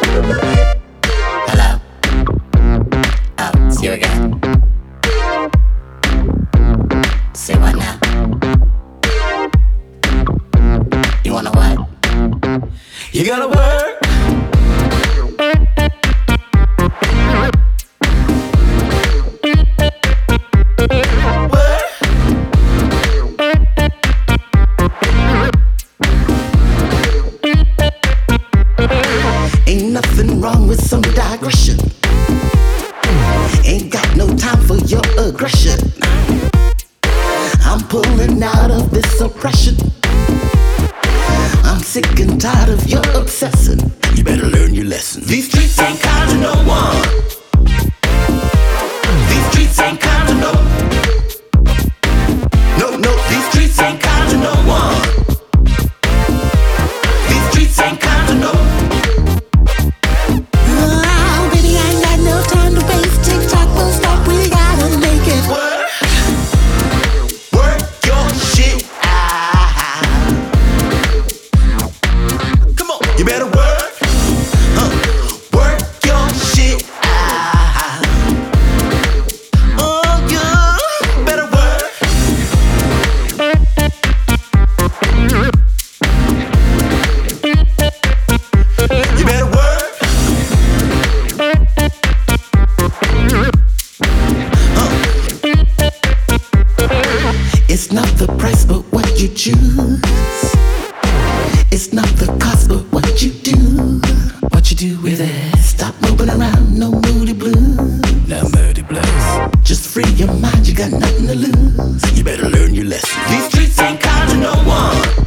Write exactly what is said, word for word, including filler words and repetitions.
Hello. Oh, it's you again. Say what now? You wanna what? You gotta work. Ain't nothing wrong with some digression. Ain't got no time for your aggression. I'm pulling out of this oppression. I'm sick and tired of your obsessing. You better learn your lesson. These streets ain't kind to no one. These streets ain't kind to no. No, no, these streets ain't kind to no one. These streets ain't kind to no. Oh, baby, I ain't got no time to waste. TikTok will stop, we gotta make it work. Work your shit out. Come on, you better work. Huh. Work your shit out. Oh, you better work. You better work. It's not the price, but what you choose. It's not the cost, but what you do. What you do with it. Stop moving around, no moody blues. No moody blues. Just free your mind, you got nothing to lose. You better learn your lesson. These streets ain't kind to no one.